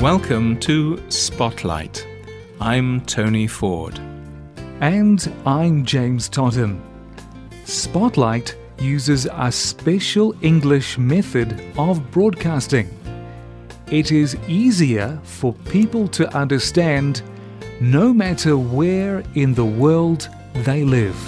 Welcome to Spotlight. I'm Tony Ford. And I'm James Totten. Spotlight uses a special English method of broadcasting. It is easier for people to understand no matter where in the world they live.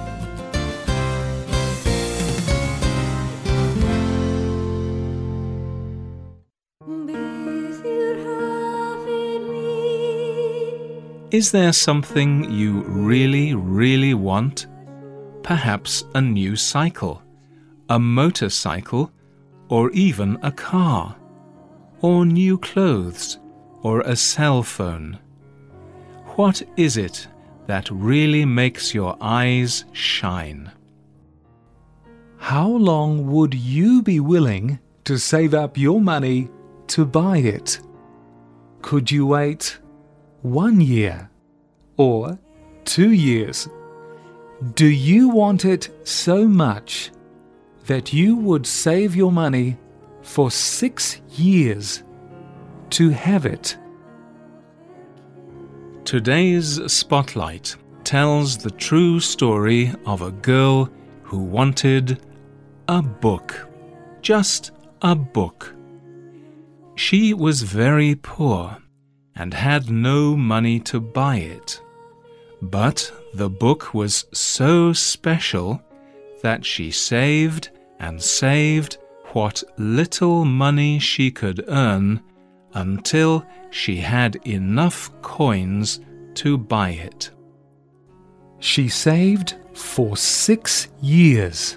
Is there something you really want? Perhaps a new cycle, a motorcycle, or even a car, or new clothes, or a cell phone. What is it that really makes your eyes shine? How long would you be willing to save up your money to buy it? Could you wait 1 year or 2 years? Do you want it so much that you would save your money for 6 years to have it? Today's Spotlight tells the true story of a girl who wanted a book, just a book. She was very poor and had no money to buy it. But the book was so special that she saved and saved what little money she could earn until she had enough coins to buy it. She saved for 6 years.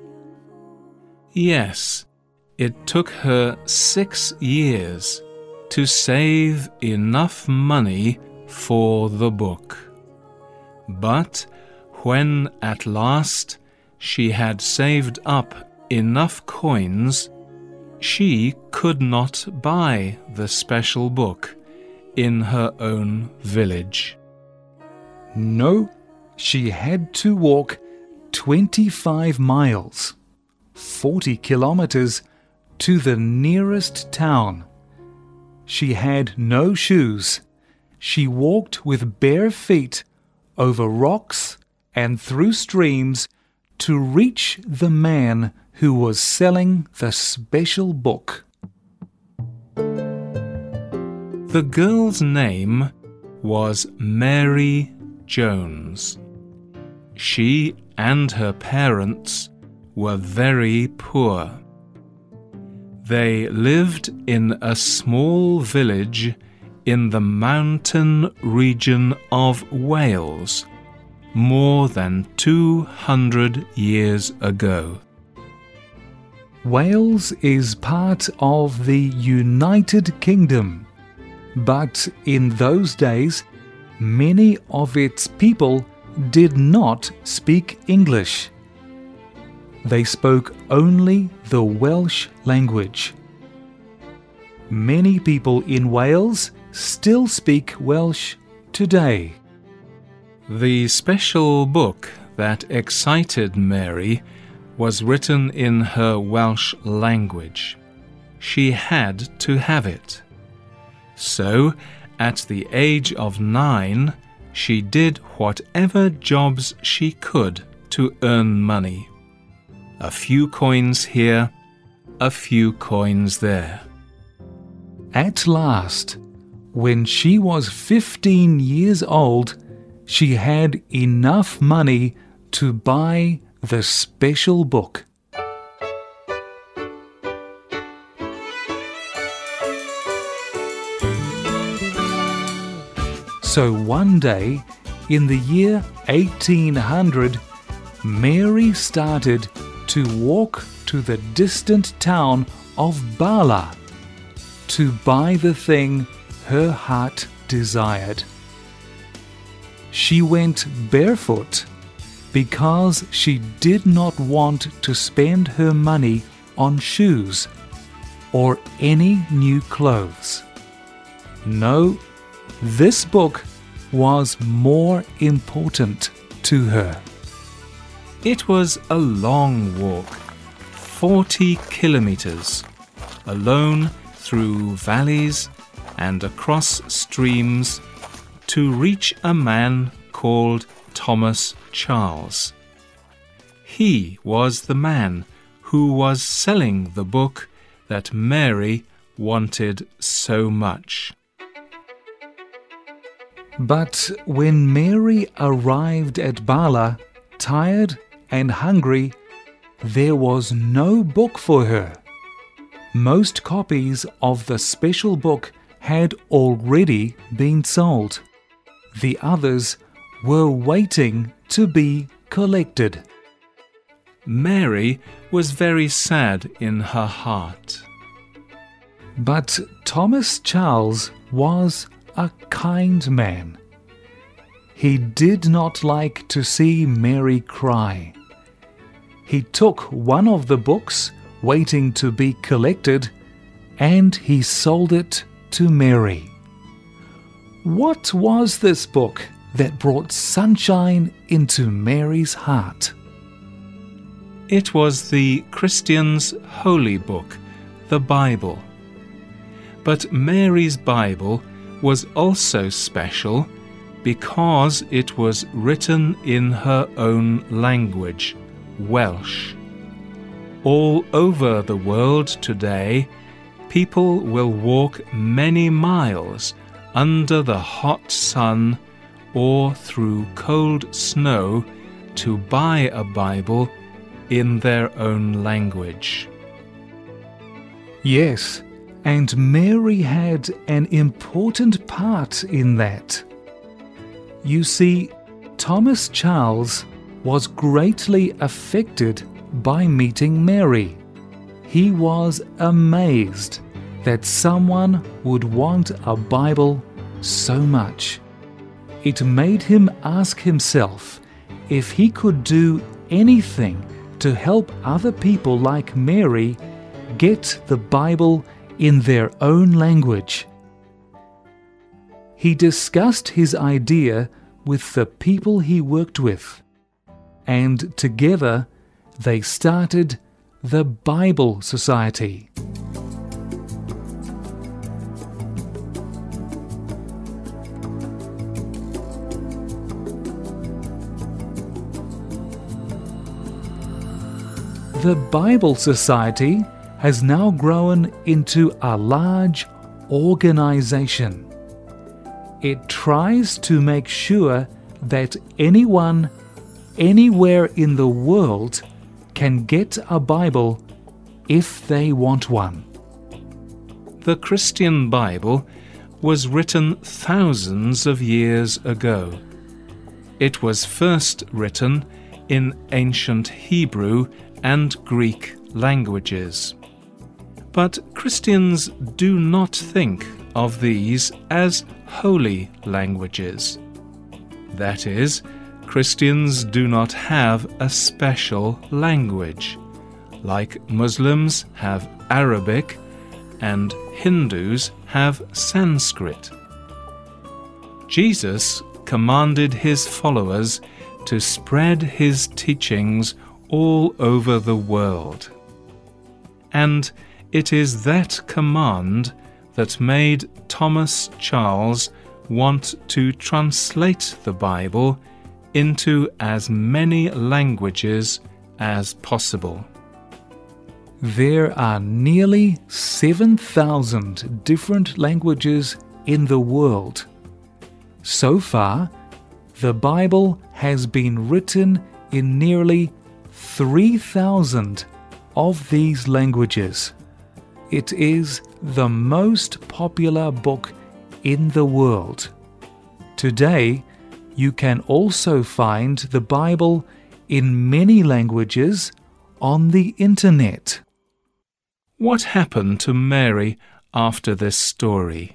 Yes, it took her 6 years to save enough money for the book. But when at last she had saved up enough coins, she could not buy the special book in her own village. No, she had to walk 25 miles, 40 kilometers, to the nearest town. She had no shoes. She walked with bare feet over rocks and through streams to reach the man who was selling the special book. The girl's name was Mary Jones. She and her parents were very poor. They lived in a small village in the mountain region of Wales more than 200 years ago. Wales is part of the United Kingdom, but in those days, many of its people did not speak English. They spoke only the Welsh language. Many people in Wales still speak Welsh today. The special book that excited Mary was written in her Welsh language. She had to have it. So, at the age of 9, she did whatever jobs she could to earn money. A few coins here, a few coins there. At last, when she was 15 years old, she had enough money to buy the special book. So one day, in the year 1800, Mary started to walk to the distant town of Bala to buy the thing her heart desired. She went barefoot because she did not want to spend her money on shoes or any new clothes. No, this book was more important to her. It was a long walk, 40 kilometers, alone through valleys and across streams to reach a man called Thomas Charles. He was the man who was selling the book that Mary wanted so much. But when Mary arrived at Bala, tired and hungry, there was no book for her. Most copies of the special book had already been sold. The others were waiting to be collected. Mary was very sad in her heart. But Thomas Charles was a kind man. He did not like to see Mary cry. He took one of the books waiting to be collected and he sold it to Mary. What was this book that brought sunshine into Mary's heart? It was the Christian's holy book, the Bible. But Mary's Bible was also special because it was written in her own language, Welsh. All over the world today, people will walk many miles under the hot sun or through cold snow to buy a Bible in their own language. Yes, and Mary had an important part in that. You see, Thomas Charles was greatly affected by meeting Mary. He was amazed that someone would want a Bible so much. It made him ask himself if he could do anything to help other people like Mary get the Bible in their own language. He discussed his idea with the people he worked with, and together they started the Bible Society. The Bible Society has now grown into a large organization. It tries to make sure that anyone, anywhere in the world, can get a Bible if they want one. The Christian Bible was written thousands of years ago. It was first written in ancient Hebrew and Greek languages. But Christians do not think of these as holy languages. That is, Christians do not have a special language, like Muslims have Arabic and Hindus have Sanskrit. Jesus commanded his followers to spread his teachings all over the world. And it is that command that made Thomas Charles want to translate the Bible into as many languages as possible. There are nearly 7,000 different languages in the world. So far, the Bible has been written in nearly 3,000 of these languages. It is the most popular book in the world. Today, you can also find the Bible in many languages on the internet. What happened to Mary after this story?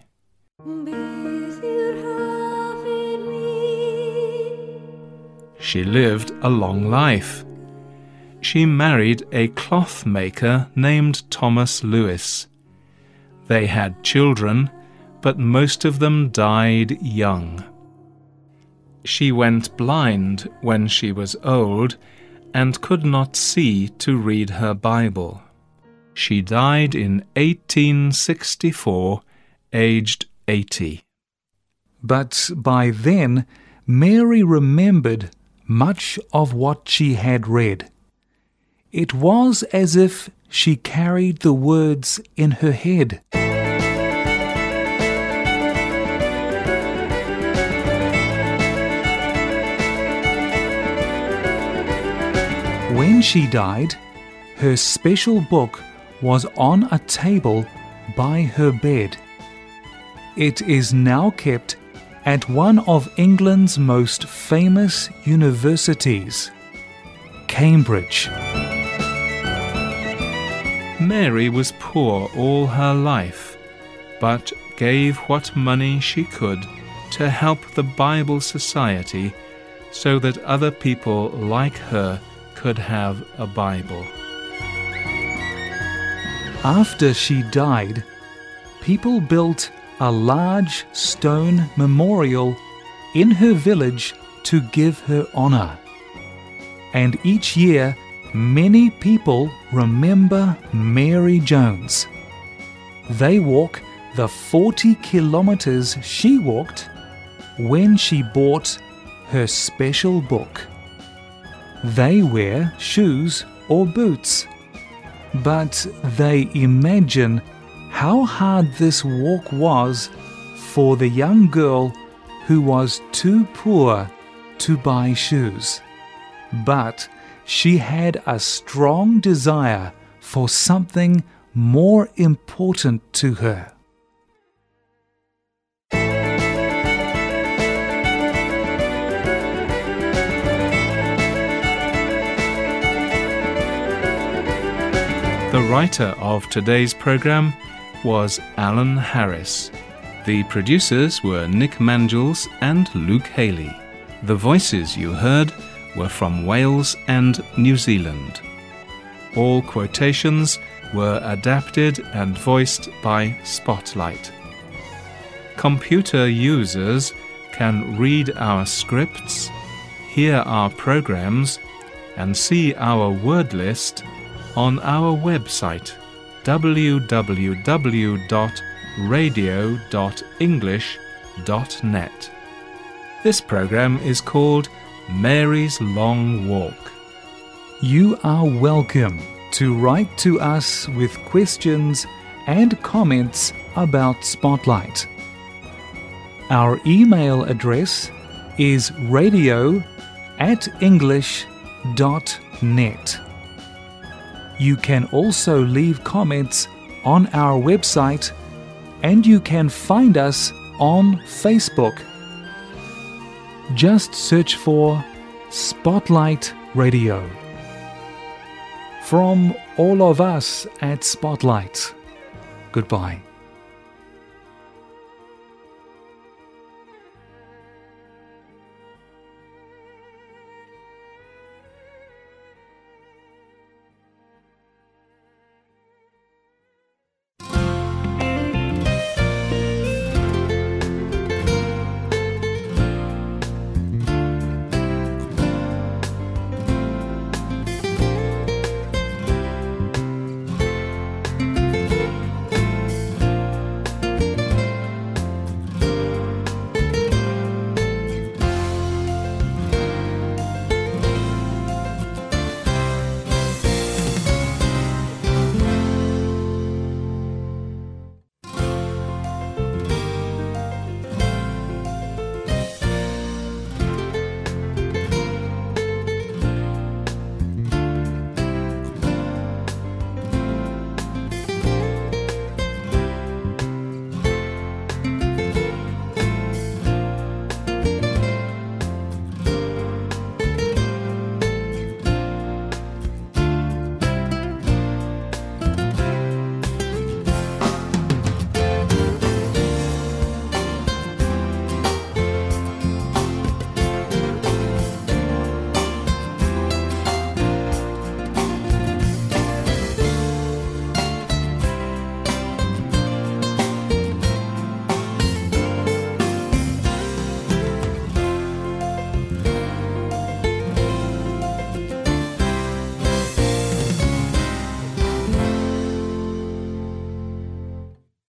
She lived a long life. She married a cloth maker named Thomas Lewis. They had children, but most of them died young. She went blind when she was old and could not see to read her Bible. She died in 1864, aged 80. But by then, Mary remembered much of what she had read. It was as if she carried the words in her head. When she died, her special book was on a table by her bed. It is now kept at one of England's most famous universities, Cambridge. Mary was poor all her life, but gave what money she could to help the Bible Society so that other people like her could have a Bible. After she died, people built a large stone memorial in her village to give her honor. And each year, many people remember Mary Jones. They walk the 40 kilometers she walked when she bought her special book. They wear shoes or boots, but they imagine how hard this walk was for the young girl who was too poor to buy shoes. But she had a strong desire for something more important to her. The writer of today's program was Alan Harris. The producers were Nick Mangels and Luke Haley. The voices you heard were from Wales and New Zealand. All quotations were adapted and voiced by Spotlight. Computer users can read our scripts, hear our programs, and see our word list on our website www.radio.english.net. This program is called Mary's Long Walk. You are welcome to write to us with questions and comments about Spotlight. Our email address is radio@english.net. You can also leave comments on our website, and you can find us on Facebook. Just search for Spotlight Radio. From all of us at Spotlight, goodbye.